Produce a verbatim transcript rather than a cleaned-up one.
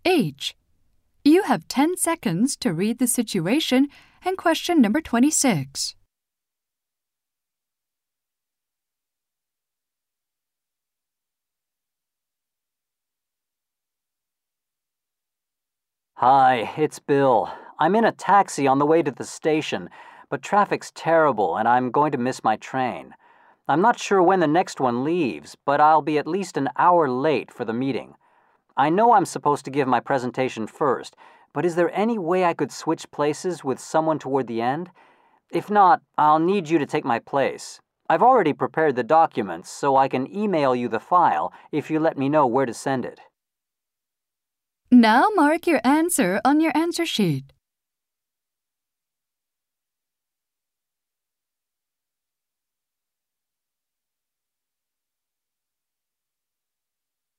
H. You have ten seconds to read the situation and question number twenty-six. Hi, it's Bill. I'm in a taxi on the way to the station, but traffic's terrible and I'm going to miss my train. I'm not sure when the next one leaves, but I'll be at least an hour late for the meeting. I know I'm supposed to give my presentation first, but is there any way I could switch places with someone toward the end? If not, I'll need you to take my place. I've already prepared the documents, so I can email you the file if you let me know where to send it. Now mark your answer on your answer sheet.